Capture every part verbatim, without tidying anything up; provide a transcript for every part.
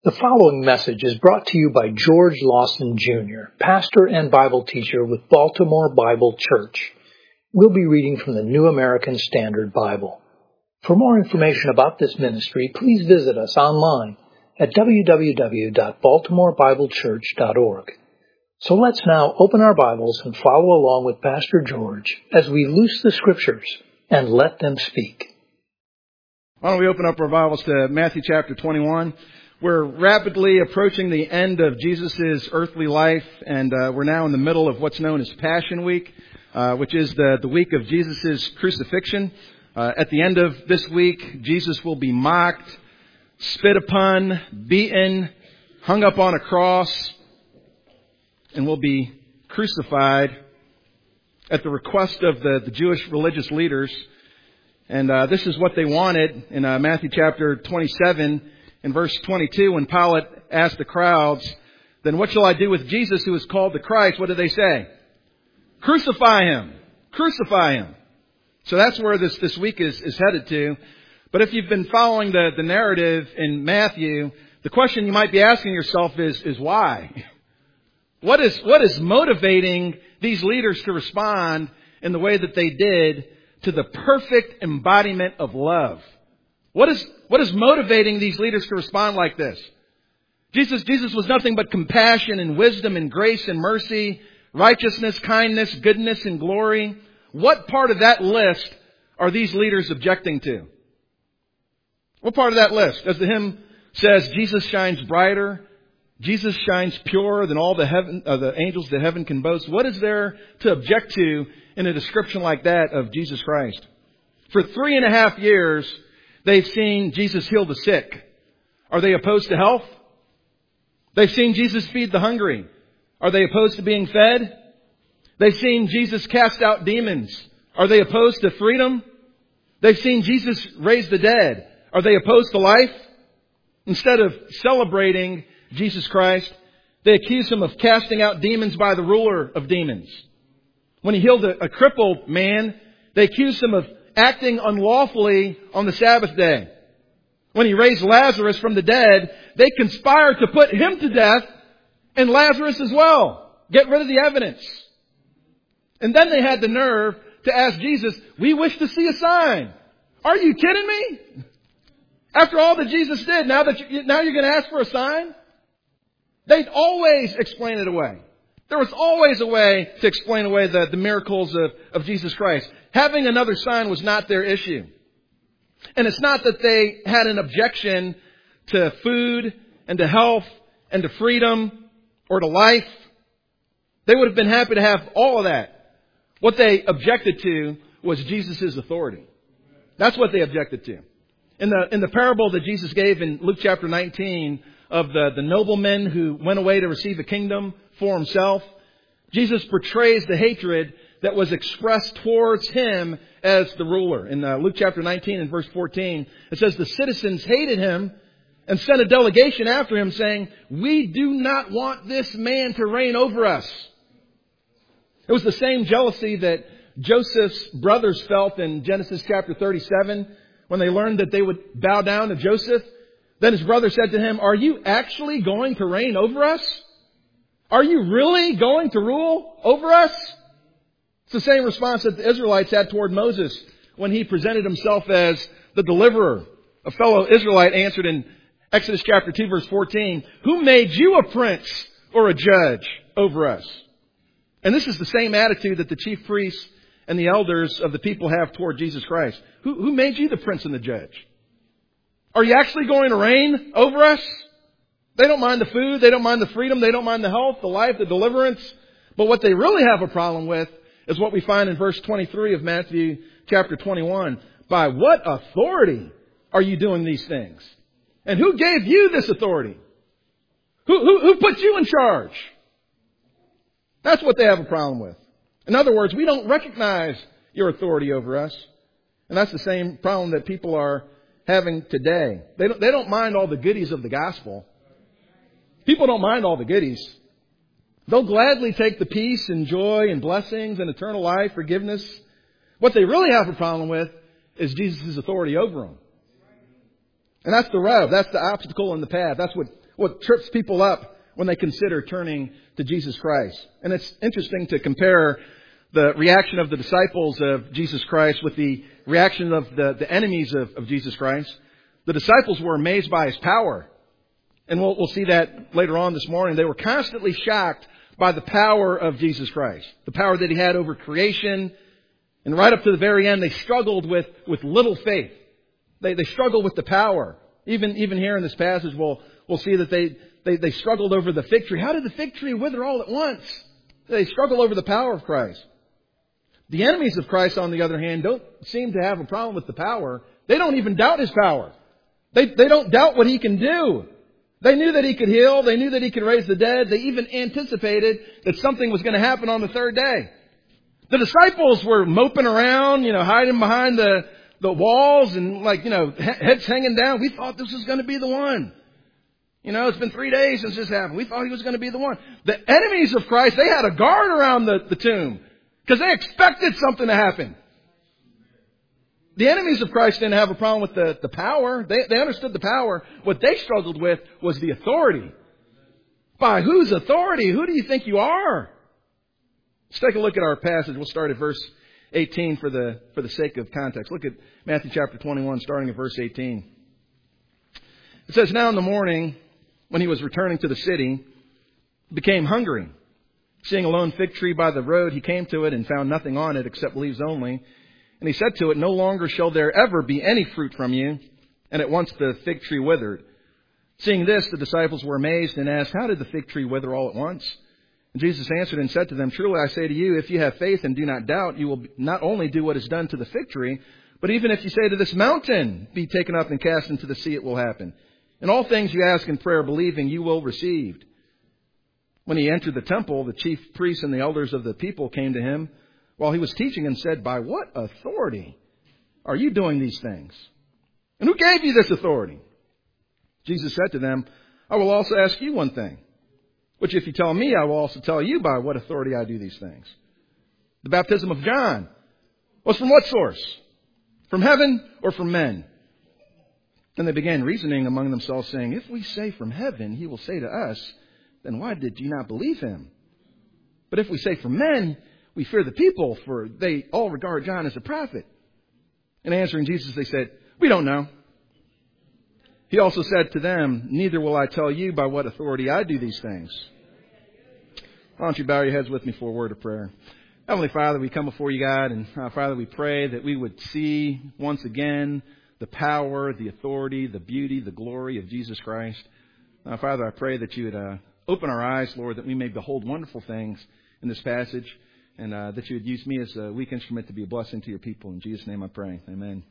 The following message is brought to you by George Lawson, Junior, pastor and Bible teacher with Baltimore Bible Church. We'll be reading from the New American Standard Bible. For more information about this ministry, please visit us online at w w w dot baltimore bible church dot org. So let's now open our Bibles and follow along with Pastor George as we loose the Scriptures and let them speak. Why don't we open up our Bibles to Matthew chapter twenty-one. We're rapidly approaching the end of Jesus' earthly life, and uh, we're now in the middle of what's known as Passion Week, uh, which is the, the week of Jesus' crucifixion. Uh, at the end of this week, Jesus will be mocked, spit upon, beaten, hung up on a cross, and will be crucified at the request of the, the Jewish religious leaders. And uh, this is what they wanted in uh, Matthew chapter twenty-seven. In verse twenty-two, when Pilate asked the crowds, then what shall I do with Jesus who is called the Christ? What did they say? Crucify him. Crucify him. So that's where this, this week is, is headed to. But if you've been following the, the narrative in Matthew, the question you might be asking yourself is, is why? What is, what is motivating these leaders to respond in the way that they did to the perfect embodiment of love? What is, what is motivating these leaders to respond like this? Jesus, Jesus was nothing but compassion and wisdom and grace and mercy, righteousness, kindness, goodness, and glory. What part of that list are these leaders objecting to? What part of that list? As the hymn says, Jesus shines brighter, Jesus shines purer than all the heaven, uh, the angels that heaven can boast. What is there to object to in a description like that of Jesus Christ? For three and a half years, they've seen Jesus heal the sick. Are they opposed to health? They've seen Jesus feed the hungry. Are they opposed to being fed? They've seen Jesus cast out demons. Are they opposed to freedom? They've seen Jesus raise the dead. Are they opposed to life? Instead of celebrating Jesus Christ, they accuse him of casting out demons by the ruler of demons. When he healed a, a crippled man, they accused him of acting unlawfully on the Sabbath day. When he raised Lazarus from the dead, they conspired to put him to death and Lazarus as well. Get rid of the evidence. And then they had the nerve to ask Jesus, we wish to see a sign. Are you kidding me? After all that Jesus did, now that you, now you're going to ask for a sign? They'd always explain it away. There was always a way to explain away the, the miracles of, of Jesus Christ. Having another sign was not their issue. And it's not that they had an objection to food and to health and to freedom or to life. They would have been happy to have all of that. What they objected to was Jesus' authority. That's what they objected to. In the, in the parable that Jesus gave in Luke chapter nineteen of the, the nobleman who went away to receive a kingdom for himself, Jesus portrays the hatred that was expressed towards him as the ruler. In uh, Luke chapter nineteen and verse fourteen, it says the citizens hated him and sent a delegation after him saying, we do not want this man to reign over us. It was the same jealousy that Joseph's brothers felt in Genesis chapter thirty-seven when they learned that they would bow down to Joseph. Then his brother said to him, are you actually going to reign over us? Are you really going to rule over us? It's the same response that the Israelites had toward Moses when he presented himself as the deliverer. A fellow Israelite answered in Exodus chapter two verse fourteen, who made you a prince or a judge over us? And this is the same attitude that the chief priests and the elders of the people have toward Jesus Christ. Who, who made you the prince and the judge? Are you actually going to reign over us? They don't mind the food. They don't mind the freedom. They don't mind the health, the life, the deliverance. But what they really have a problem with is what we find in verse twenty-three of Matthew chapter twenty-one. By what authority are you doing these things? And who gave you this authority? Who, who, who put you in charge? That's what they have a problem with. In other words, we don't recognize your authority over us. And that's the same problem that people are having today. They don't, they don't mind all the goodies of the gospel. People don't mind all the goodies. They'll gladly take the peace and joy and blessings and eternal life, forgiveness. What they really have a problem with is Jesus' authority over them. And that's the rub. That's the obstacle in the path. That's what, what trips people up when they consider turning to Jesus Christ. And it's interesting to compare the reaction of the disciples of Jesus Christ with the reaction of the, the enemies of, of Jesus Christ. The disciples were amazed by His power. And we'll, we'll see that later on this morning. They were constantly shocked by the power of Jesus Christ. The power that He had over creation. And right up to the very end, they struggled with, with little faith. They, they struggled with the power. Even, even here in this passage, we'll, we'll see that they, they, they struggled over the fig tree. How did the fig tree wither all at once? They struggled over the power of Christ. The enemies of Christ, on the other hand, don't seem to have a problem with the power. They don't even doubt His power. They, they don't doubt what He can do. They knew that He could heal. They knew that He could raise the dead. They even anticipated that something was going to happen on the third day. The disciples were moping around, you know, hiding behind the, the walls and like, you know, heads hanging down. We thought this was going to be the one. You know, it's been three days since this happened. We thought He was going to be the one. The enemies of Christ, they had a guard around the, the tomb because they expected something to happen. The enemies of Christ didn't have a problem with the, the power. They, they understood the power. What they struggled with was the authority. By whose authority? Who do you think you are? Let's take a look at our passage. We'll start at verse eighteen for the for the sake of context. Look at Matthew chapter twenty-one, starting at verse eighteen. It says, "Now in the morning, when He was returning to the city, He became hungry. Seeing a lone fig tree by the road, He came to it and found nothing on it except leaves only. And He said to it, 'No longer shall there ever be any fruit from you.' And at once the fig tree withered. Seeing this, the disciples were amazed and asked, 'How did the fig tree wither all at once?' And Jesus answered and said to them, 'Truly I say to you, if you have faith and do not doubt, you will not only do what is done to the fig tree, but even if you say to this mountain, be taken up and cast into the sea, it will happen. And all things you ask in prayer, believing, you will receive.' When He entered the temple, the chief priests and the elders of the people came to Him while He was teaching and said, 'By what authority are you doing these things? And who gave you this authority?' Jesus said to them, 'I will also ask you one thing, which if you tell me, I will also tell you by what authority I do these things. The baptism of John was from what source? From heaven or from men?' And they began reasoning among themselves, saying, 'If we say from heaven, He will say to us, then why did you not believe Him? But if we say from men, we fear the people, for they all regard John as a prophet.' And answering Jesus, they said, 'We don't know.' He also said to them, 'Neither will I tell you by what authority I do these things.'" Why don't you bow your heads with me for a word of prayer. Heavenly Father, we come before you, God, and uh, Father, we pray that we would see once again the power, the authority, the beauty, the glory of Jesus Christ. Uh, Father, I pray that you would uh, open our eyes, Lord, that we may behold wonderful things in this passage, and uh, that you would use me as a weak instrument to be a blessing to your people. In Jesus' name I pray. Amen.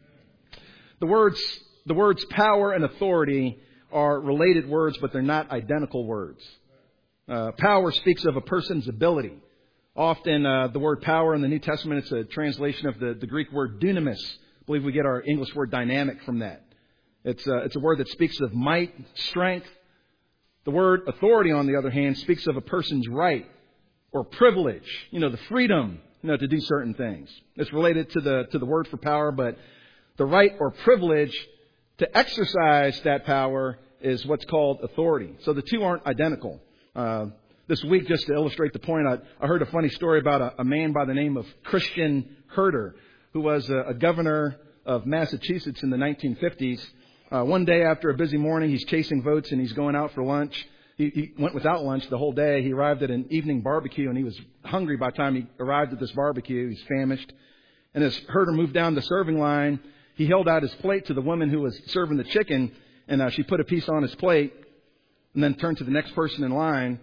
The words, the words power and authority are related words, but they're not identical words. Uh, power speaks of a person's ability. Often uh, the word power in the New Testament, it's a translation of the, the Greek word dunamis. I believe we get our English word dynamic from that. It's, uh, it's a word that speaks of might, strength. The word authority, on the other hand, speaks of a person's right or privilege, you know, the freedom, you know, to do certain things. It's related to the to the word for power, but the right or privilege to exercise that power is what's called authority. So the two aren't identical. Uh, this week, just to illustrate the point, I, I heard a funny story about a, a man by the name of Christian Herter, who was a, a governor of Massachusetts in the nineteen fifties. Uh, one day after a busy morning, he's chasing votes and he's going out for lunch. He, he went without lunch the whole day. He arrived at an evening barbecue and he was hungry by the time he arrived at this barbecue. He's famished. And as Herter moved down the serving line, he held out his plate to the woman who was serving the chicken, and uh, she put a piece on his plate and then turned to the next person in line.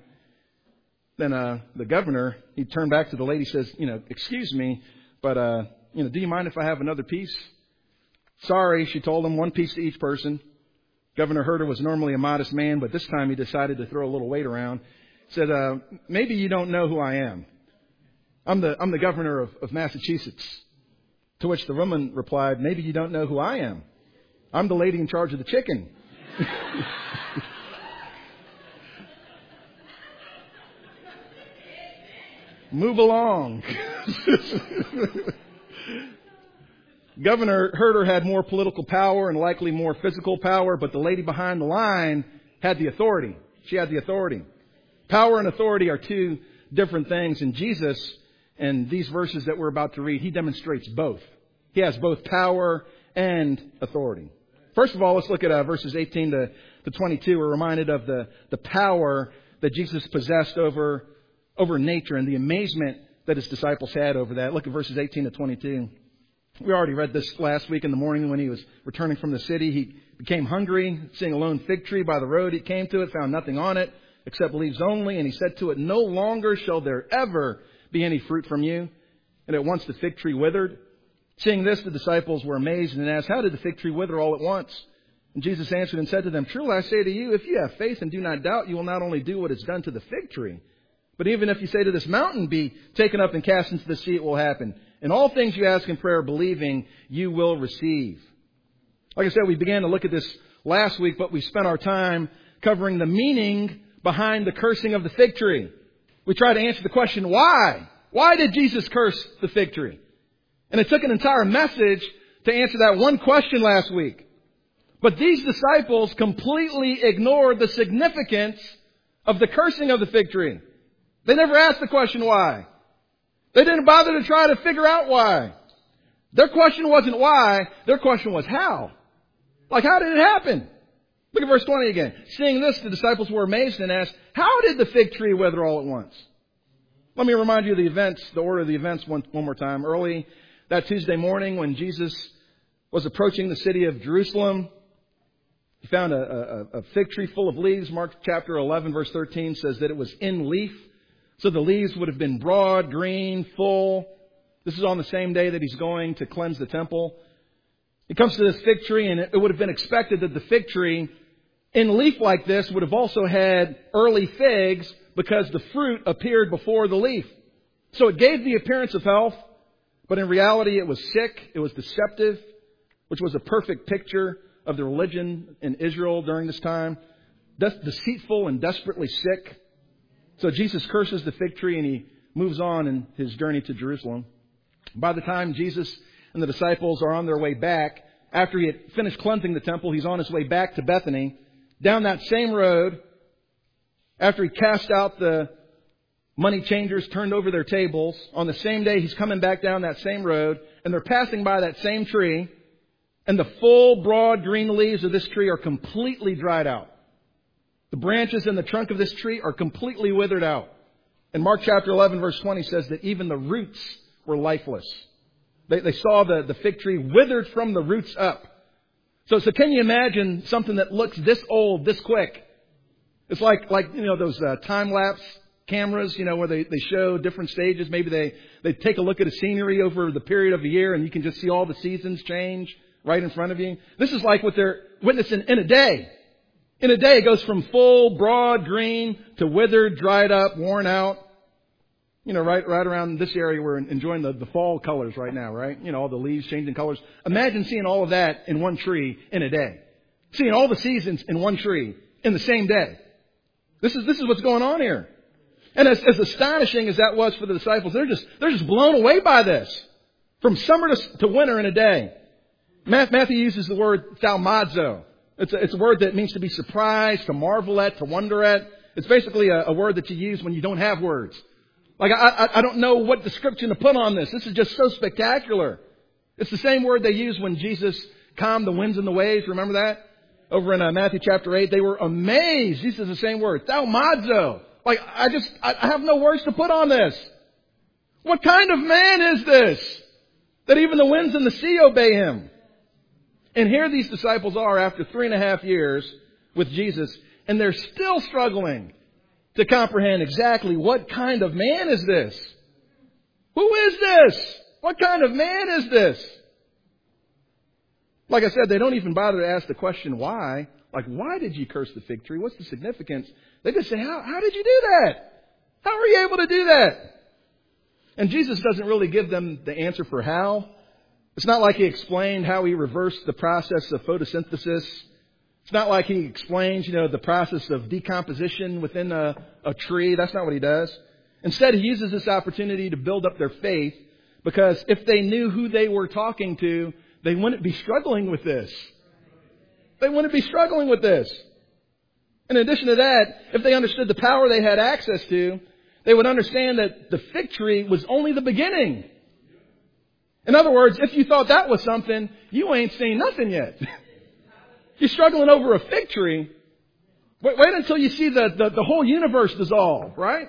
Then uh, the governor, he turned back to the lady, says, you know, "Excuse me, but, uh, you know, do you mind if I have another piece?" "Sorry," she told him, "one piece to each person." Governor Herter was normally a modest man, but this time he decided to throw a little weight around. He said, uh, "Maybe you don't know who I am. I'm the I'm the governor of, of Massachusetts." To which the woman replied, "Maybe you don't know who I am. I'm the lady in charge of the chicken." Move along. Governor Herder had more political power and likely more physical power, but the lady behind the line had the authority. She had the authority. Power and authority are two different things. And Jesus, in these verses that we're about to read, he demonstrates both. He has both power and authority. First of all, let's look at uh, verses eighteen to twenty-two. We're reminded of the, the power that Jesus possessed over, over nature and the amazement that his disciples had over that. Look at verses eighteen to twenty-two. We already read this last week in the morning when he was returning from the city. He became hungry, seeing a lone fig tree by the road. He came to it, found nothing on it except leaves only. And he said to it, "No longer shall there ever be any fruit from you." And at once the fig tree withered. Seeing this, the disciples were amazed and asked, "How did the fig tree wither all at once?" And Jesus answered and said to them, "Truly I say to you, if you have faith and do not doubt, you will not only do what is done to the fig tree, but even if you say to this mountain, be taken up and cast into the sea, it will happen. And all things you ask in prayer, believing, you will receive." Like I said, we began to look at this last week, but we spent our time covering the meaning behind the cursing of the fig tree. We tried to answer the question, why? Why did Jesus curse the fig tree? And it took an entire message to answer that one question last week. But these disciples completely ignored the significance of the cursing of the fig tree. They never asked the question why. They didn't bother to try to figure out why. Their question wasn't why. Their question was how. Like, how did it happen? Look at verse twenty again. Seeing this, the disciples were amazed and asked, "How did the fig tree wither all at once?" Let me remind you of the events, the order of the events one, one more time. Early that Tuesday morning when Jesus was approaching the city of Jerusalem, he found a, a, a fig tree full of leaves. Mark chapter eleven, verse thirteen says that it was in leaf. So the leaves would have been broad, green, full. This is on the same day that he's going to cleanse the temple. He comes to this fig tree, and it would have been expected that the fig tree, in leaf like this, would have also had early figs because the fruit appeared before the leaf. So it gave the appearance of health, but in reality it was sick, it was deceptive, which was a perfect picture of the religion in Israel during this time. De- deceitful and desperately sick. So Jesus curses the fig tree and he moves on in his journey to Jerusalem. By the time Jesus and the disciples are on their way back, after he had finished cleansing the temple, he's on his way back to Bethany. Down that same road, after he cast out the money changers, turned over their tables, on the same day he's coming back down that same road, and they're passing by that same tree, and the full, broad, green leaves of this tree are completely dried out. The branches and the trunk of this tree are completely withered out. And Mark chapter eleven, verse twenty says that even the roots were lifeless. They, they saw the, the fig tree withered from the roots up. So, so can you imagine something that looks this old, this quick? It's like, like you know, those uh, time-lapse cameras, you know, where they, they show different stages. Maybe they, they take a look at a scenery over the period of a year and you can just see all the seasons change right in front of you. This is like what they're witnessing in a day. In a day, it goes from full, broad, green to withered, dried up, worn out. You know, right right around this area, we're enjoying the, the fall colors right now, right? You know, all the leaves changing colors. Imagine seeing all of that in one tree in a day. Seeing all the seasons in one tree in the same day. This is this is what's going on here. And as, as astonishing as that was for the disciples, they're just they're just blown away by this. From summer to, to winter in a day. Matthew uses the word thaumazo. It's a, it's a word that means to be surprised, to marvel at, to wonder at. It's basically a, a word that you use when you don't have words. Like, I, I, I don't know what description to put on this. This is just so spectacular. It's the same word they used when Jesus calmed the winds and the waves. Remember that? Over in uh, Matthew chapter eight, they were amazed. He uses the same word, thaumazo. Like, I just, I, I have no words to put on this. What kind of man is this? That even the winds and the sea obey him. And here these disciples are after three and a half years with Jesus, and they're still struggling to comprehend exactly what kind of man is this? Who is this? What kind of man is this? Like I said, they don't even bother to ask the question why. Like, why did you curse the fig tree? What's the significance? They just say, how, how did you do that? How were you able to do that? And Jesus doesn't really give them the answer for how. It's not like he explained how he reversed the process of photosynthesis. It's not like he explains, you know, the process of decomposition within a, a tree. That's not what he does. Instead, he uses this opportunity to build up their faith, because if they knew who they were talking to, they wouldn't be struggling with this. They wouldn't be struggling with this. In addition to that, if they understood the power they had access to, they would understand that the fig tree was only the beginning. In other words, if you thought that was something, you ain't seen nothing yet. You're struggling over a fig tree. Wait, wait until you see the, the, the whole universe dissolve, right?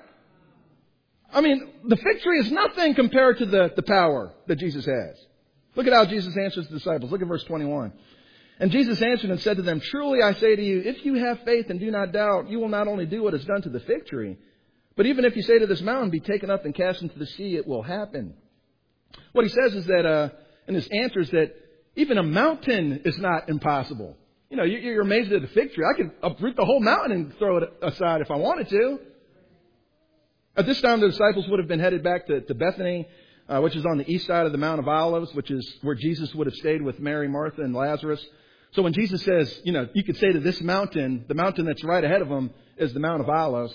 I mean, the fig tree is nothing compared to the, the power that Jesus has. Look at how Jesus answers the disciples. Look at verse twenty-one. And Jesus answered and said to them, truly I say to you, if you have faith and do not doubt, you will not only do what is done to the fig tree, but even if you say to this mountain, be taken up and cast into the sea, it will happen. What he says is that, uh, in his answer is that even a mountain is not impossible. You know, you're amazed at the fig tree. I could uproot the whole mountain and throw it aside if I wanted to. At this time, the disciples would have been headed back to, to Bethany, uh, which is on the east side of the Mount of Olives, which is where Jesus would have stayed with Mary, Martha, and Lazarus. So when Jesus says, you know, you could say to this mountain, the mountain that's right ahead of them is the Mount of Olives.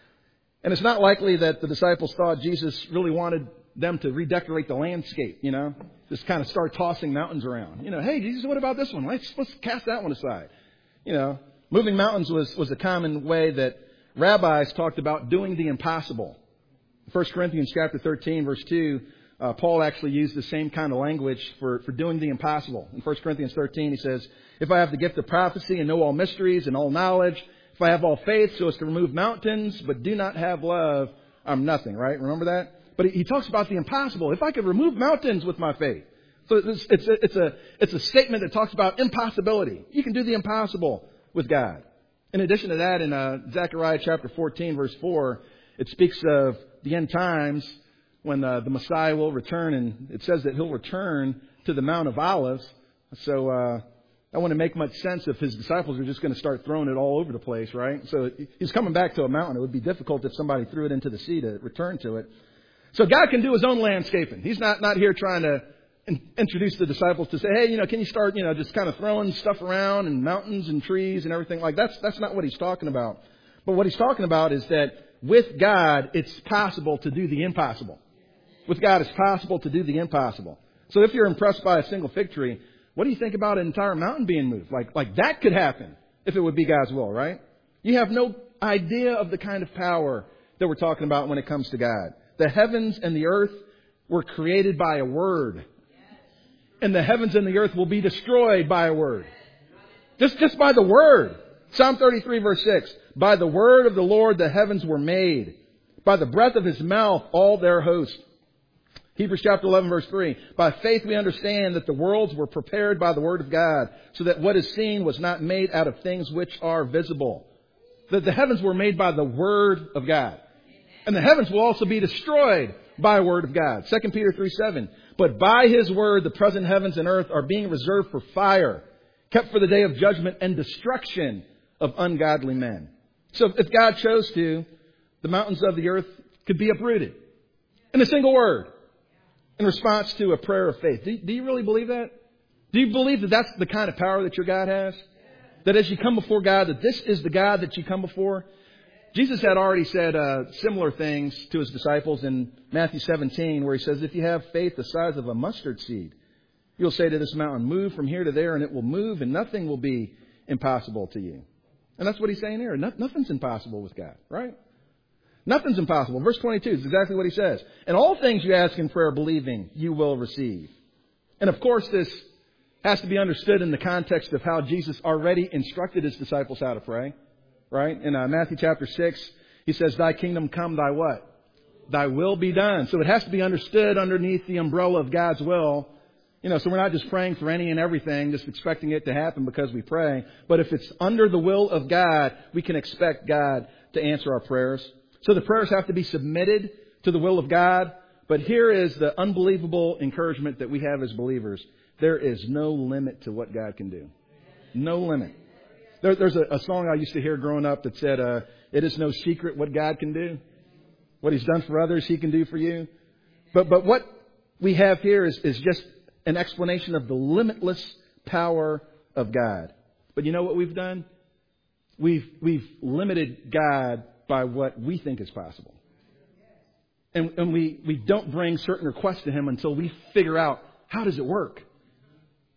And it's not likely that the disciples thought Jesus really wanted them to redecorate the landscape, you know, just kind of start tossing mountains around. You know, hey, Jesus, what about this one? Let's, let's cast that one aside. You know, moving mountains was, was a common way that rabbis talked about doing the impossible. First Corinthians chapter thirteen, verse two, uh, Paul actually used the same kind of language for, for doing the impossible. In First Corinthians thirteen, he says, if I have the gift of prophecy and know all mysteries and all knowledge, if I have all faith so as to remove mountains, but do not have love, I'm nothing, right? Remember that? But he talks about the impossible. If I could remove mountains with my faith. So it's, it's, a, it's, a, it's a statement that talks about impossibility. You can do the impossible with God. In addition to that, in uh, Zechariah chapter fourteen, verse four, it speaks of the end times when uh, the Messiah will return. And it says that he'll return to the Mount of Olives. So uh, that wouldn't make much sense if his disciples were just going to start throwing it all over the place, right? So he's coming back to a mountain. It would be difficult if somebody threw it into the sea to return to it. So God can do his own landscaping. He's not, not here trying to in, introduce the disciples to say, hey, you know, can you start, you know, just kind of throwing stuff around and mountains and trees and everything like that. That's, that's not what he's talking about. But what he's talking about is that with God, it's possible to do the impossible. With God, it's possible to do the impossible. So if you're impressed by a single fig tree, what do you think about an entire mountain being moved? Like, like that could happen if it would be God's will, right? You have no idea of the kind of power that we're talking about when it comes to God. The heavens and the earth were created by a word. And the heavens and the earth will be destroyed by a word. Just, just by the word. Psalm thirty-three verse six. By the word of the Lord the heavens were made. By the breath of his mouth all their host. Hebrews chapter eleven verse three. By faith we understand that the worlds were prepared by the word of God, so that what is seen was not made out of things which are visible. That the heavens were made by the word of God. And the heavens will also be destroyed by a word of God. Second Peter three seven. But by his word the present heavens and earth are being reserved for fire, kept for the day of judgment and destruction of ungodly men. So if God chose to, the mountains of the earth could be uprooted in a single word in response to a prayer of faith. Do, do you really believe that? Do you believe that that's the kind of power that your God has? That as you come before God, that this is the God that you come before? Jesus had already said uh, similar things to his disciples in Matthew seventeen, where he says, if you have faith the size of a mustard seed, you'll say to this mountain, move from here to there, and it will move, and nothing will be impossible to you. And that's what he's saying here. No, nothing's impossible with God, right? Nothing's impossible. Verse twenty-two is exactly what he says. And all things you ask in prayer believing, you will receive. And of course, this has to be understood in the context of how Jesus already instructed his disciples how to pray. Right? In uh, Matthew chapter six, he says, thy kingdom come, thy what? Thy will be done. So it has to be understood underneath the umbrella of God's will. You know, so we're not just praying for any and everything, just expecting it to happen because we pray. But if it's under the will of God, we can expect God to answer our prayers. So the prayers have to be submitted to the will of God. But here is the unbelievable encouragement that we have as believers. There is no limit to what God can do. No limit. There, there's a, a song I used to hear growing up that said, uh, it is no secret what God can do. What he's done for others, he can do for you. But but what we have here is, is just an explanation of the limitless power of God. But you know what we've done? We've, we've limited God by what we think is possible. And, and we, we don't bring certain requests to him until we figure out, how does it work?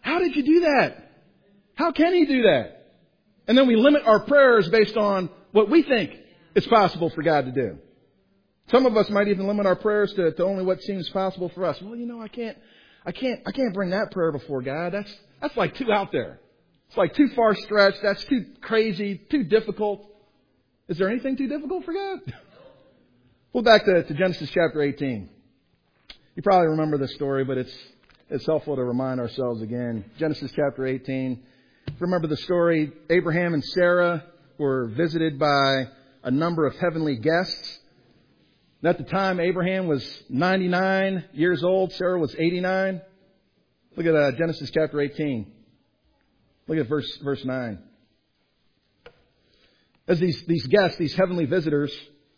How did you do that? How can He do that? And then we limit our prayers based on what we think is possible for God to do. Some of us might even limit our prayers to, to only what seems possible for us. Well, you know, I can't, I can't, I can't bring that prayer before God. That's, that's like too out there. It's like too far stretched. That's too crazy, too difficult. Is there anything too difficult for God? Well, back to, to Genesis chapter eighteen. You probably remember this story, but it's it's helpful to remind ourselves again. Genesis chapter eighteen. Remember the story? Abraham and Sarah were visited by a number of heavenly guests. And at the time, Abraham was ninety-nine years old. Sarah was eighty-nine. Look at uh, Genesis chapter eighteen. Look at verse verse nine. As these, these guests, these heavenly visitors,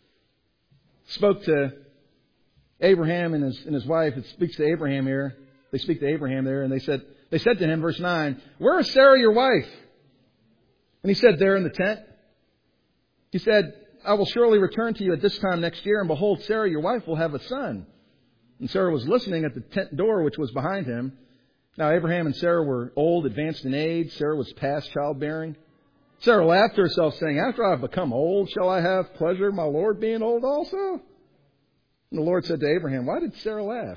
spoke to Abraham and his, and his wife. It speaks to Abraham here. They speak to Abraham there, and they said, they said to him, verse nine, "Where is Sarah, your wife?" And he said, "There in the tent." He said, "I will surely return to you at this time next year, and behold, Sarah, your wife, will have a son." And Sarah was listening at the tent door, which was behind him. Now Abraham and Sarah were old, advanced in age. Sarah was past childbearing. Sarah laughed to herself, saying, "After I have become old, shall I have pleasure in my Lord being old also?" And the Lord said to Abraham, "Why did Sarah laugh?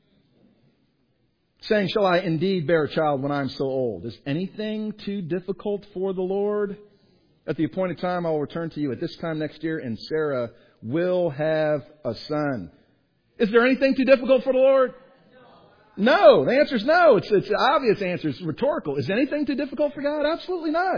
Saying, shall I indeed bear a child when I am so old? Is anything too difficult for the Lord? At the appointed time, I will return to you at this time next year, and Sarah will have a son." Is there anything too difficult for the Lord? No. The answer is no. It's, it's an obvious answer. It's rhetorical. Is anything too difficult for God? Absolutely not.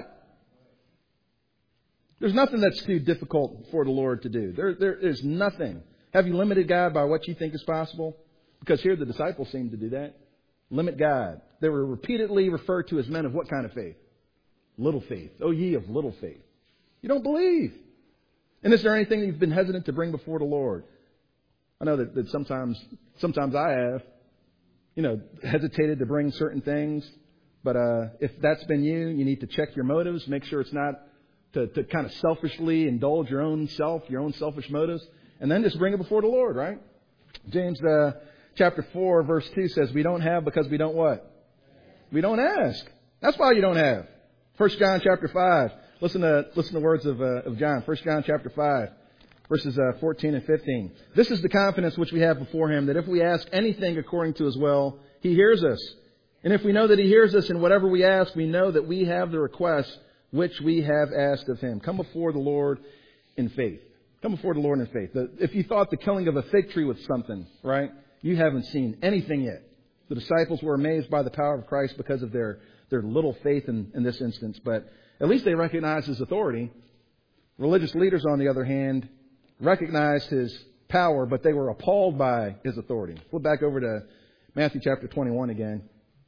There's nothing that's too difficult for the Lord to do. There, there is nothing. Have you limited God by what you think is possible? Because here the disciples seem to do that. Limit God. They were repeatedly referred to as men of what kind of faith? Little faith. Oh, ye of little faith. You don't believe. And is there anything that you've been hesitant to bring before the Lord? I know that, that sometimes, sometimes I have, you know, hesitated to bring certain things. But uh, if that's been you, you need to check your motives. Make sure it's not to, to kind of selfishly indulge your own self, your own selfish motives. And then just bring it before the Lord, right? James uh, chapter four, verse two says, we don't have because we don't what? We don't ask. That's why you don't have. First John chapter five. Listen to listen to the words of, uh, of John. First John chapter five, verses uh, fourteen and fifteen. This is the confidence which we have before Him, that if we ask anything according to His will, He hears us. And if we know that He hears us in whatever we ask, we know that we have the request which we have asked of Him. Come before the Lord in faith. Come before the Lord in faith. The, if you thought the killing of a fig tree was something, right? You haven't seen anything yet. The disciples were amazed by the power of Christ because of their, their little faith in, in this instance. But at least they recognized His authority. Religious leaders, on the other hand, recognized His power, but they were appalled by His authority. Flip back over to Matthew chapter twenty-one again.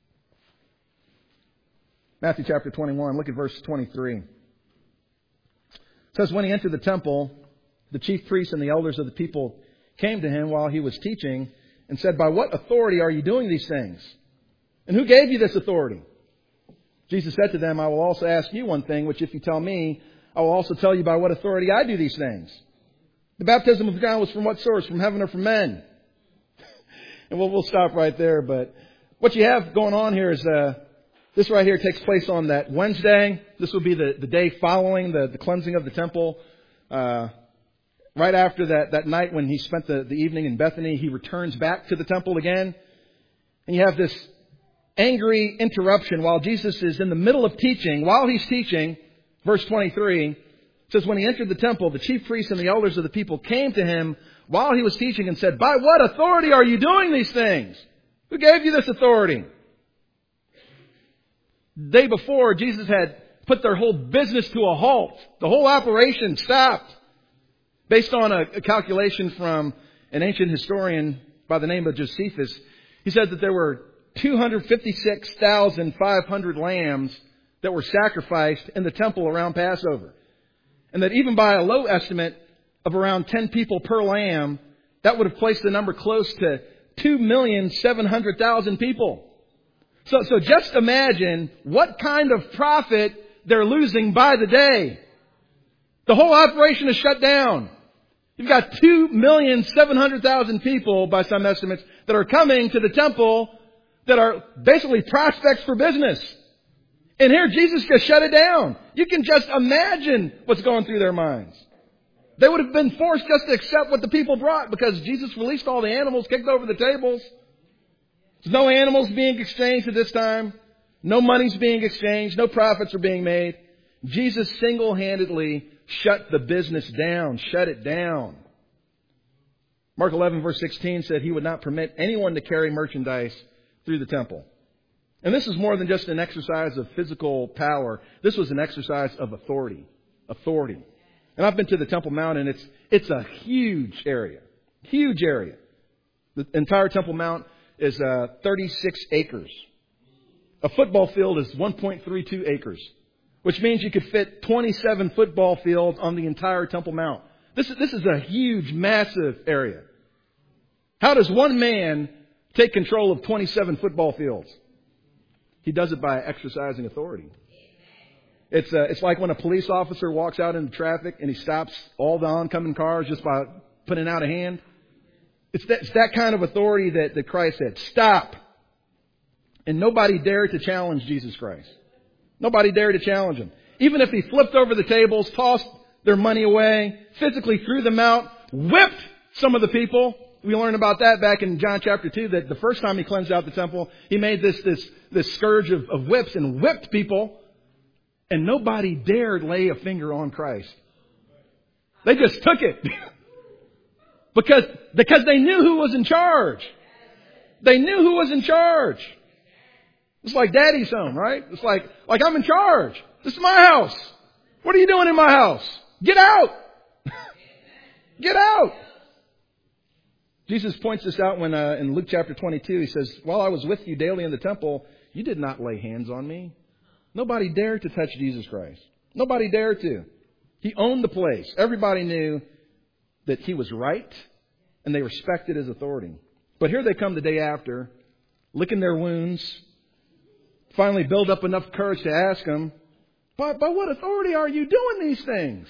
Matthew chapter twenty-one, look at verse twenty-three. It says, when He entered the temple, the chief priests and the elders of the people came to Him while He was teaching and said, by what authority are you doing these things? And who gave you this authority? Jesus said to them, I will also ask you one thing, which if you tell me, I will also tell you by what authority I do these things. The baptism of John was from what source? From heaven or from men? And we'll, we'll stop right there. But what you have going on here is uh, this right here takes place on that Wednesday. This will be the, the day following the, the cleansing of the temple. Uh, right after that, that night when He spent the, the evening in Bethany, He returns back to the temple again. And you have this angry interruption while Jesus is in the middle of teaching. While He's teaching, verse twenty-three, it says, when He entered the temple, the chief priests and the elders of the people came to Him while He was teaching and said, by what authority are you doing these things? Who gave you this authority? The day before, Jesus had put their whole business to a halt. The whole operation stopped. Based on a, a calculation from an ancient historian by the name of Josephus, he said that there were two hundred fifty-six thousand five hundred lambs that were sacrificed in the temple around Passover. And that even by a low estimate of around ten people per lamb, that would have placed the number close to two million seven hundred thousand people. So, so just imagine what kind of profit they're losing by the day. The whole operation is shut down. You've got two million seven hundred thousand people, by some estimates, that are coming to the temple, that are basically prospects for business. And here Jesus just shut it down. You can just imagine what's going through their minds. They would have been forced just to accept what the people brought because Jesus released all the animals, kicked over the tables. There's no animals being exchanged at this time. No money's being exchanged. No profits are being made. Jesus single-handedly shut the business down, shut it down. Mark eleven verse sixteen said he would not permit anyone to carry merchandise through the temple. And this is more than just an exercise of physical power. This was an exercise of authority. Authority. And I've been to the Temple Mount, and it's it's a huge area. Huge area. The entire Temple Mount is uh, thirty-six acres. A football field is one point three two acres, which means you could fit twenty-seven football fields on the entire Temple Mount. This is, this is a huge, massive area. How does one man take control of twenty-seven football fields? He does it by exercising authority. It's uh, it's like when a police officer walks out into traffic and he stops all the oncoming cars just by putting out a hand. It's that, it's that kind of authority that, that Christ said, stop. And nobody dared to challenge Jesus Christ. Nobody dared to challenge him. Even if he flipped over the tables, tossed their money away, physically threw them out, whipped some of the people. We learned about that back in John chapter two, that the first time he cleansed out the temple, he made this this this scourge of, of whips and whipped people. And nobody dared lay a finger on Christ. They just took it. because, because they knew who was in charge. They knew who was in charge. It's like daddy's home, right? It's like, like I'm in charge. This is my house. What are you doing in my house? Get out. Get out. Jesus points this out when uh, in Luke chapter twenty-two, he says, while I was with you daily in the temple, you did not lay hands on me. Nobody dared to touch Jesus Christ. Nobody dared to. He owned the place. Everybody knew that he was right, and they respected his authority. But here they come the day after, licking their wounds, finally build up enough courage to ask him, by, by what authority are you doing these things?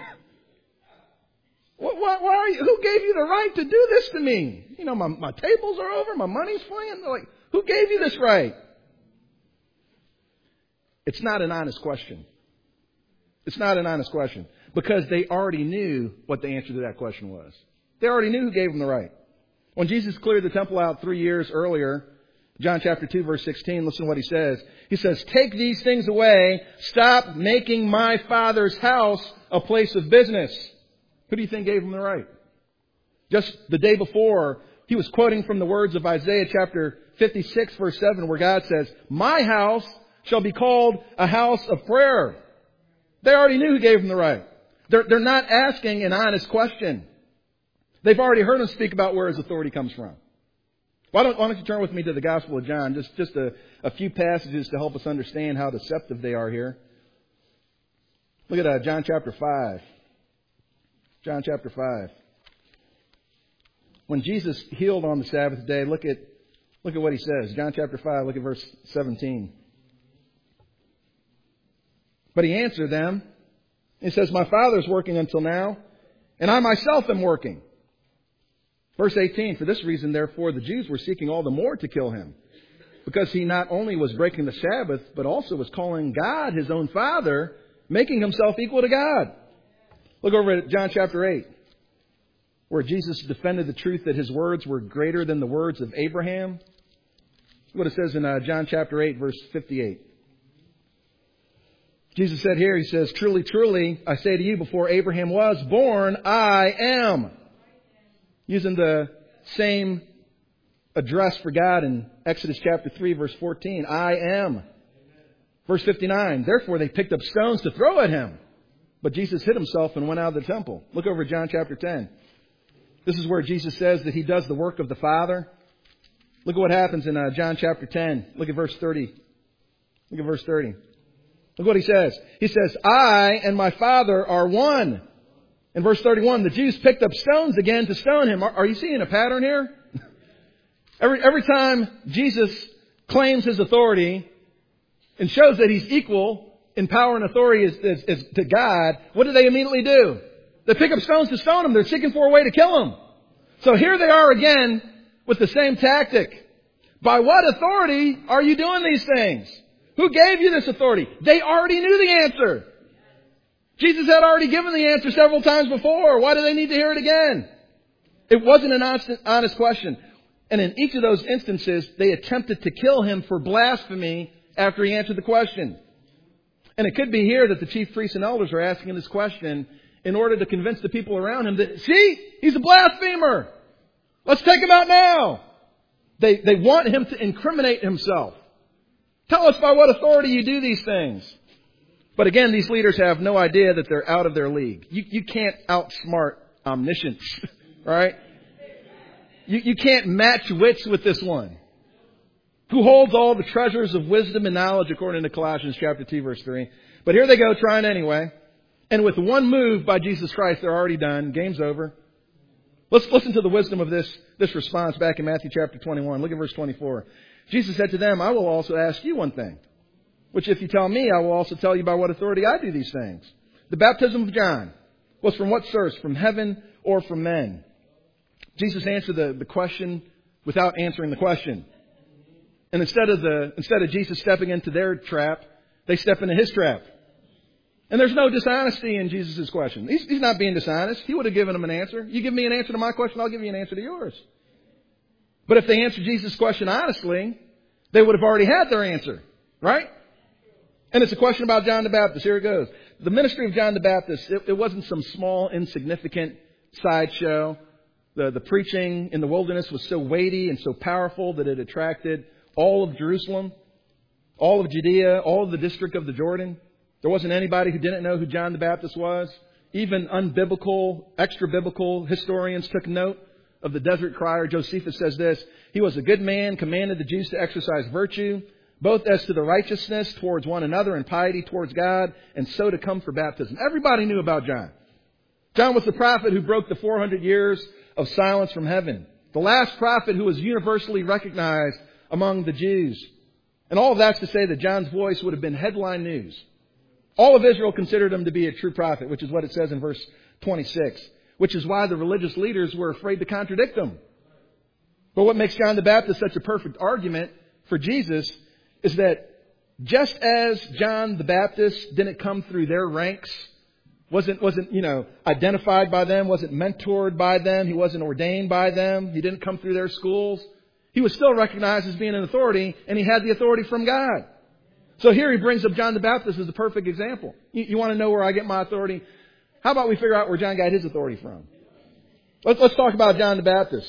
Why, why are you, who gave you the right to do this to me? You know, my, my tables are over, my money's flying. They're like, who gave you this right? It's not an honest question. It's not an honest question. Because they already knew what the answer to that question was. They already knew who gave them the right. When Jesus cleared the temple out three years earlier, John chapter two, verse sixteen, listen to what he says. He says, take these things away. Stop making my Father's house a place of business. Who do you think gave him the right? Just the day before, he was quoting from the words of Isaiah chapter fifty-six, verse seven, where God says, my house shall be called a house of prayer. They already knew who gave them the right. They're, they're not asking an honest question. They've already heard him speak about where his authority comes from. Why don't, why don't you turn with me to the Gospel of John, just, just a, a few passages to help us understand how deceptive they are here. Look at uh, John chapter five. John chapter five. When Jesus healed on the Sabbath day, look at, look at what he says. John chapter five, look at verse seventeen. But he answered them. He says, my Father is working until now, and I myself am working. Verse eighteen, for this reason, therefore, the Jews were seeking all the more to kill him, because he not only was breaking the Sabbath, but also was calling God his own Father, making himself equal to God. Look over at John chapter eight, where Jesus defended the truth that his words were greater than the words of Abraham. What it says in uh, John chapter eight, verse fifty-eight. Jesus said here, he says, truly, truly, I say to you, before Abraham was born, I am. Using the same address for God in Exodus chapter three, verse fourteen. I am. Verse fifty-nine. Therefore they picked up stones to throw at him. But Jesus hid himself and went out of the temple. Look over at John chapter ten. This is where Jesus says that he does the work of the Father. Look at what happens in uh, John chapter ten. Look at verse thirty. Look at verse thirty. Look what he says. He says, I and my Father are one. In verse thirty-one, the Jews picked up stones again to stone him. Are, are you seeing a pattern here? every, every time Jesus claims his authority and shows that he's equal in power and authority as, as, as to God, what do they immediately do? They pick up stones to stone him. They're seeking for a way to kill him. So here they are again with the same tactic. By what authority are you doing these things? Who gave you this authority? They already knew the answer. Jesus had already given the answer several times before. Why do they need to hear it again? It wasn't an honest, honest question. And in each of those instances, they attempted to kill him for blasphemy after he answered the question. And it could be here that the chief priests and elders are asking this question in order to convince the people around him that, see, he's a blasphemer. Let's take him out now. They, they want him to incriminate himself. Tell us by what authority you do these things. But again, these leaders have no idea that they're out of their league. You, you can't outsmart omniscience, right? You, you can't match wits with this one. Who holds all the treasures of wisdom and knowledge, according to Colossians chapter two, verse three. But here they go, trying anyway. And with one move by Jesus Christ, they're already done. Game's over. Let's listen to the wisdom of this, this response back in Matthew chapter twenty-one. Look at verse twenty-four. Jesus said to them, I will also ask you one thing, which if you tell me, I will also tell you by what authority I do these things. The baptism of John was from what source? From heaven or from men? Jesus answered the, the question without answering the question. And instead of the instead of Jesus stepping into their trap, they step into his trap. And there's no dishonesty in Jesus' question. He's, he's not being dishonest. He would have given them an answer. You give me an answer to my question, I'll give you an answer to yours. But if they answered Jesus' question honestly, they would have already had their answer. Right? And it's a question about John the Baptist. Here it goes. The ministry of John the Baptist, it, it wasn't some small, insignificant sideshow. The, the preaching in the wilderness was so weighty and so powerful that it attracted all of Jerusalem, all of Judea, all of the district of the Jordan. There wasn't anybody who didn't know who John the Baptist was. Even unbiblical, extra-biblical historians took note of the desert crier. Josephus says this, he was a good man, commanded the Jews to exercise virtue, both as to the righteousness towards one another and piety towards God, and so to come for baptism. Everybody knew about John. John was the prophet who broke the four hundred years of silence from heaven. The last prophet who was universally recognized among the Jews. And all of that's to say that John's voice would have been headline news. All of Israel considered him to be a true prophet, which is what it says in verse twenty-six, which is why the religious leaders were afraid to contradict him. But what makes John the Baptist such a perfect argument for Jesus is that just as John the Baptist didn't come through their ranks, wasn't, wasn't, you know, identified by them, wasn't mentored by them, he wasn't ordained by them, he didn't come through their schools, he was still recognized as being an authority, and he had the authority from God. So here he brings up John the Baptist as a perfect example. You, you want to know where I get my authority? How about we figure out where John got his authority from? Let's, let's talk about John the Baptist.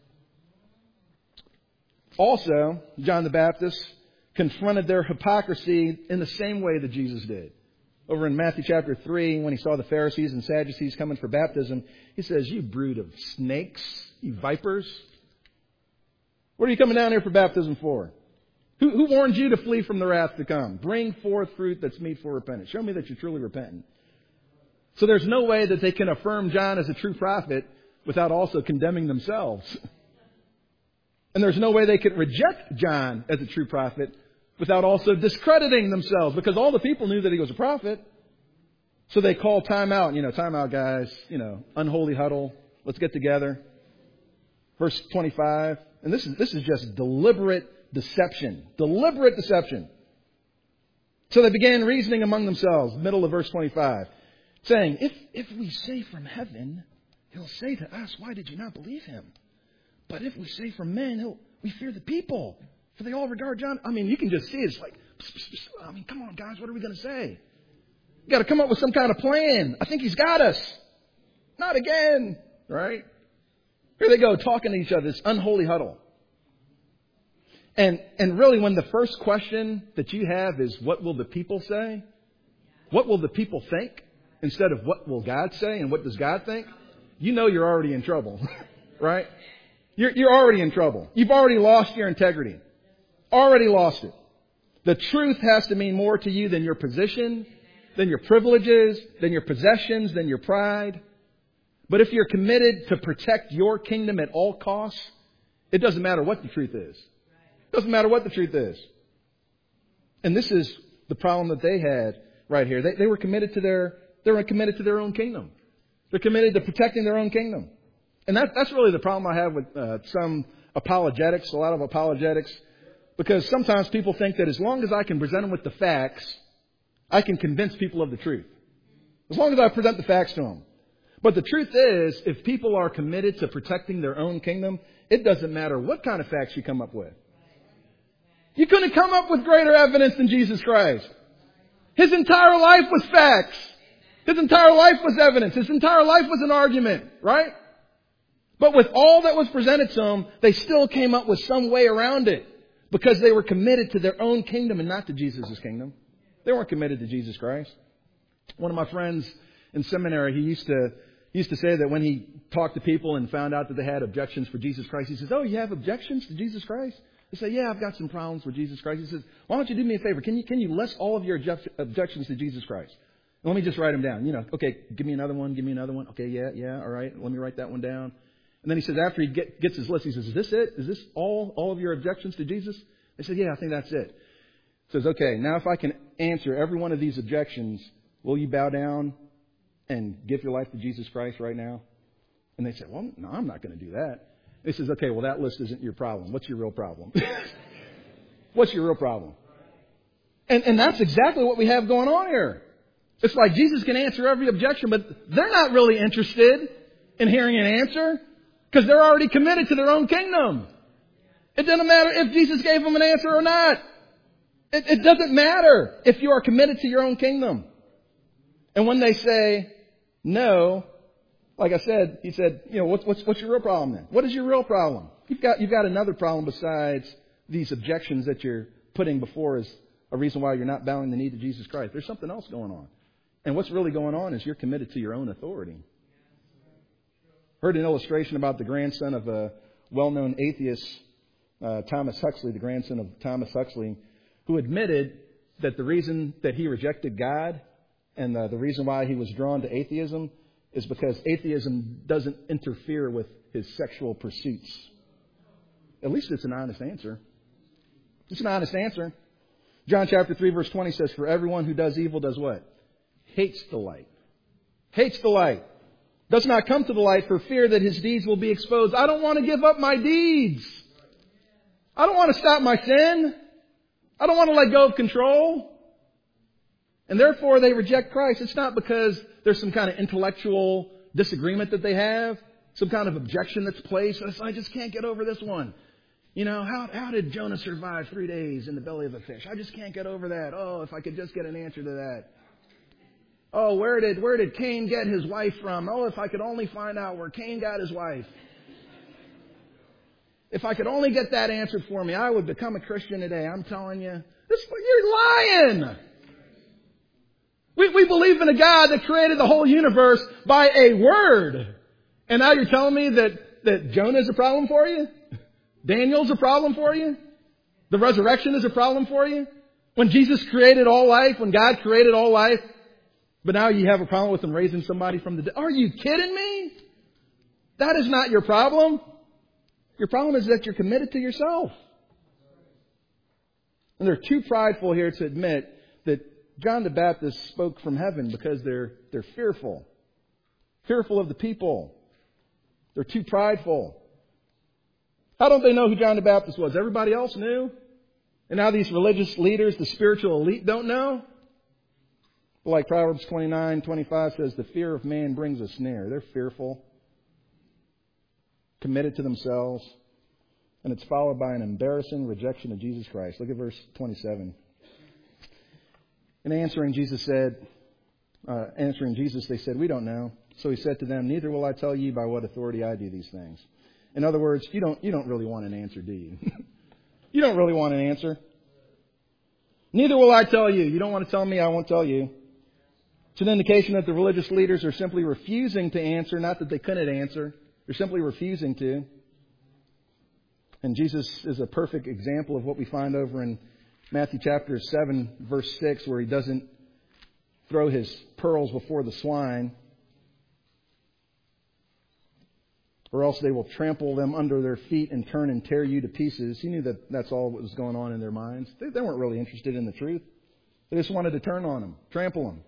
Also, John the Baptist confronted their hypocrisy in the same way that Jesus did. Over in Matthew chapter three, when he saw the Pharisees and Sadducees coming for baptism, he says, you brood of snakes, you vipers. What are you coming down here for baptism for? Who, who warned you to flee from the wrath to come? Bring forth fruit that's meet for repentance. Show me that you're truly repentant. So there's no way that they can affirm John as a true prophet without also condemning themselves. And there's no way they could reject John as a true prophet without also discrediting themselves, because all the people knew that he was a prophet. So they call time out. You know, time out, guys. You know, unholy huddle. Let's get together. Verse twenty-five. And this is this is just deliberate deception. Deliberate deception. So they began reasoning among themselves, middle of verse twenty-five, saying, if, if we say from heaven, he'll say to us, why did you not believe him? But if we say from men, he'll, we fear the people, for they all regard John. I mean, you can just see it. It's like, pss, pss, pss. I mean, come on, guys, what are we going to say? We've got to come up with some kind of plan. I think he's got us. Not again, right? Here they go, talking to each other, this unholy huddle. And and really, when the first question that you have is, what will the people say? What will the people think? Instead of what will God say and what does God think? You know you're already in trouble, right? You're, you're already in trouble. You've already lost your integrity. Already lost it. The truth has to mean more to you than your position, than your privileges, than your possessions, than your pride. But if you're committed to protect your kingdom at all costs, it doesn't matter what the truth is. It doesn't matter what the truth is. And this is the problem that they had right here. They, they were committed to their, they were committed to their own kingdom. They're committed to protecting their own kingdom. And that, that's really the problem I have with uh, some apologetics, a lot of apologetics, because sometimes people think that as long as I can present them with the facts, I can convince people of the truth. As long as I present the facts to them. But the truth is, if people are committed to protecting their own kingdom, it doesn't matter what kind of facts you come up with. You couldn't come up with greater evidence than Jesus Christ. His entire life was facts. His entire life was evidence. His entire life was an argument, right? But with all that was presented to them, they still came up with some way around it because they were committed to their own kingdom and not to Jesus' kingdom. They weren't committed to Jesus Christ. One of my friends in seminary, he used to he used to say that when he talked to people and found out that they had objections for Jesus Christ, he says, "Oh, you have objections to Jesus Christ?" They say, "Yeah, I've got some problems with Jesus Christ." He says, "Why don't you do me a favor? Can you can you list all of your object- objections to Jesus Christ? And let me just write them down. You know, okay, give me another one, give me another one. Okay, yeah, yeah, all right, let me write that one down." And then he says, after he get, gets his list, he says, "Is this it? Is this all all of your objections to Jesus?" They said, "Yeah, I think that's it." He says, "Okay, now if I can answer every one of these objections, will you bow down and give your life to Jesus Christ right now?" And they said, "Well, no, I'm not going to do that." He says, "Okay, well, that list isn't your problem. What's your real problem?" What's your real problem? And, and that's exactly what we have going on here. It's like Jesus can answer every objection, but they're not really interested in hearing an answer because they're already committed to their own kingdom. It doesn't matter if Jesus gave them an answer or not. It, it doesn't matter if you are committed to your own kingdom. And when they say no, like I said, he said, you know, what's, what's, what's your real problem then? What is your real problem? You've got, you've got another problem besides these objections that you're putting before as a reason why you're not bowing the knee to Jesus Christ. There's something else going on. And what's really going on is you're committed to your own authority. Heard an illustration about the grandson of a well-known atheist, uh, Thomas Huxley, the grandson of Thomas Huxley, who admitted that the reason that he rejected God and uh, the reason why he was drawn to atheism is because atheism doesn't interfere with his sexual pursuits. At least it's an honest answer. It's an honest answer. John chapter three verse twenty says, "For everyone who does evil does what? Hates the light." Hates the light. Does not come to the light for fear that his deeds will be exposed. I don't want to give up my deeds. I don't want to stop my sin. I don't want to let go of control. And therefore they reject Christ. It's not because there's some kind of intellectual disagreement that they have, some kind of objection that's placed. I just can't get over this one. You know, how, how did Jonah survive three days in the belly of a fish? I just can't get over that. Oh, if I could just get an answer to that. Oh, where did, where did Cain get his wife from? Oh, if I could only find out where Cain got his wife. If I could only get that answered for me, I would become a Christian today. I'm telling you, this, you're lying. We, we believe in a God that created the whole universe by a word. And now you're telling me that, that Jonah is a problem for you? Daniel's a problem for you? The resurrection is a problem for you? When Jesus created all life, when God created all life, but now you have a problem with him raising somebody from the dead? Are you kidding me? That is not your problem. Your problem is that you're committed to yourself. And they're too prideful here to admit that John the Baptist spoke from heaven because they're they're fearful. Fearful of the people. They're too prideful. How don't they know who John the Baptist was? Everybody else knew. And now these religious leaders, the spiritual elite, don't know. Like Proverbs twenty-nine twenty-five says, the fear of man brings a snare. They're fearful. Committed to themselves. And it's followed by an embarrassing rejection of Jesus Christ. Look at verse twenty-seven. In answering, Jesus said, uh, answering Jesus, they said, "We don't know." So he said to them, "Neither will I tell you by what authority I do these things." In other words, you don't, you don't really want an answer, do you? You don't really want an answer. Neither will I tell you. You don't want to tell me, I won't tell you. It's an indication that the religious leaders are simply refusing to answer, not that they couldn't answer. They're simply refusing to. And Jesus is a perfect example of what we find over in Matthew chapter seven, verse six, where he doesn't throw his pearls before the swine, or else they will trample them under their feet and turn and tear you to pieces. He knew that that's all what was going on in their minds. They, they weren't really interested in the truth. They just wanted to turn on him, trample him.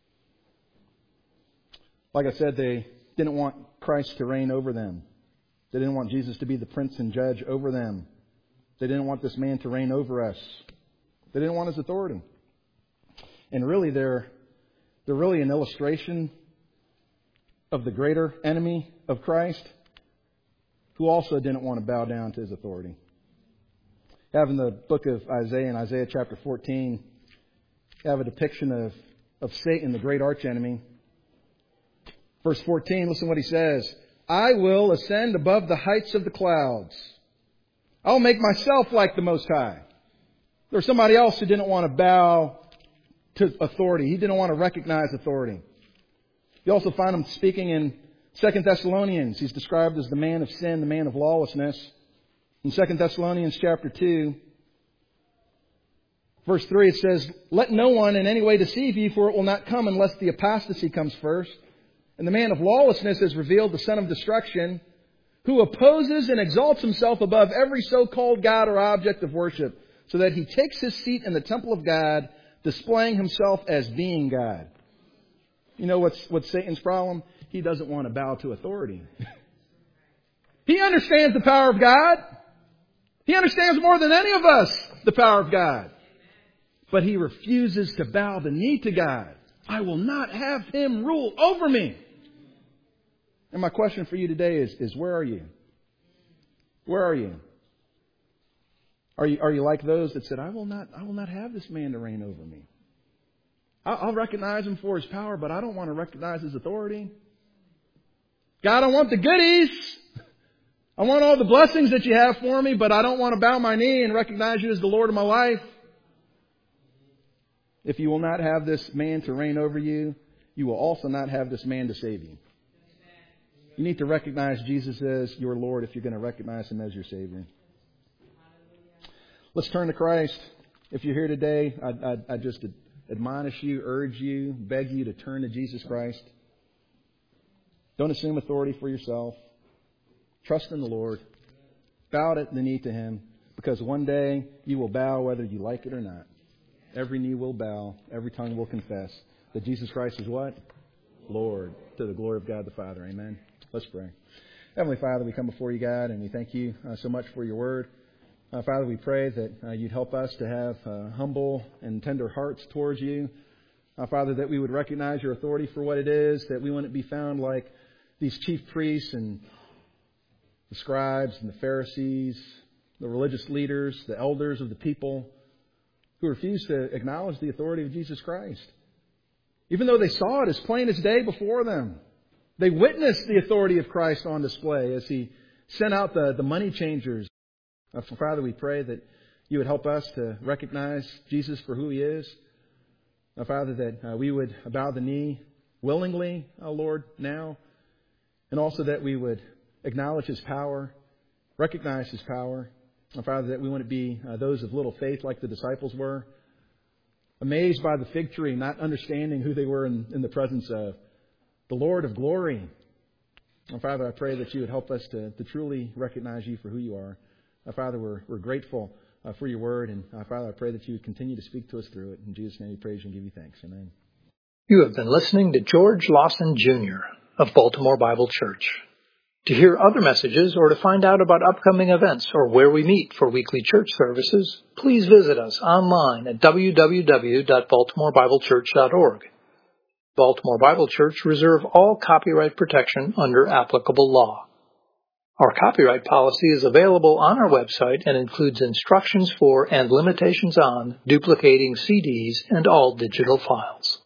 Like I said, they didn't want Christ to reign over them. They didn't want Jesus to be the prince and judge over them. They didn't want this man to reign over us. They didn't want his authority. And really, they're, they're really an illustration of the greater enemy of Christ, who also didn't want to bow down to his authority. You have in the book of Isaiah, in Isaiah chapter fourteen, you have a depiction of, of Satan, the great archenemy. Verse fourteen, listen to what he says. I will ascend above the heights of the clouds. I'll make myself like the Most High. There was somebody else who didn't want to bow to authority. He didn't want to recognize authority. You also find him speaking in Second Thessalonians. He's described as the man of sin, the man of lawlessness. In Second Thessalonians chapter two, verse three, it says, let no one in any way deceive you, for it will not come unless the apostasy comes first. And the man of lawlessness is revealed, the son of destruction, who opposes and exalts himself above every so-called God or object of worship, so that he takes his seat in the temple of God, displaying himself as being God. You know what's, what's Satan's problem? He doesn't want to bow to authority. He understands the power of God. He understands more than any of us the power of God. But he refuses to bow the knee to God. I will not have him rule over me. And my question for you today is, is where are you? Where are you? Are you, are you like those that said, I will not, I will not have this man to reign over me. I'll, I'll recognize him for his power, but I don't want to recognize his authority. God, I want the goodies. I want all the blessings that you have for me, but I don't want to bow my knee and recognize you as the Lord of my life. If you will not have this man to reign over you, you will also not have this man to save you. You need to recognize Jesus as your Lord if you're going to recognize him as your Savior. Let's turn to Christ. If you're here today, I, I, I just admonish you, urge you, beg you to turn to Jesus Christ. Don't assume authority for yourself. Trust in the Lord. Bow at the knee to him, because one day you will bow whether you like it or not. Every knee will bow. Every tongue will confess that Jesus Christ is what? Lord, to the glory of God the Father. Amen. Let's pray. Heavenly Father, we come before you, God, and we thank you uh, so much for your word. Uh, Father, we pray that uh, you'd help us to have uh, humble and tender hearts towards you. Uh, Father, that we would recognize your authority for what it is, that we wouldn't be found like these chief priests and the scribes and the Pharisees, the religious leaders, the elders of the people, who refused to acknowledge the authority of Jesus Christ. Even though they saw it as plain as day before them. They witnessed the authority of Christ on display as he sent out the, the money changers. Uh, Father, we pray that you would help us to recognize Jesus for who he is. Uh, Father, that uh, we would bow the knee willingly, uh, Lord, now. And also that we would acknowledge his power, recognize his power. And Father, that we wouldn't be uh, those of little faith like the disciples were, amazed by the fig tree, not understanding who they were in, in the presence of the Lord of glory. And Father, I pray that you would help us to, to truly recognize you for who you are. Uh, Father, we're, we're grateful uh, for your word. And uh, Father, I pray that you would continue to speak to us through it. In Jesus' name we praise you and give you thanks. Amen. You have been listening to George Lawson Junior of Baltimore Bible Church. To hear other messages or to find out about upcoming events or where we meet for weekly church services, please visit us online at w w w dot baltimore bible church dot org. Baltimore Bible Church reserve all copyright protection under applicable law. Our copyright policy is available on our website and includes instructions for and limitations on duplicating C Ds and all digital files.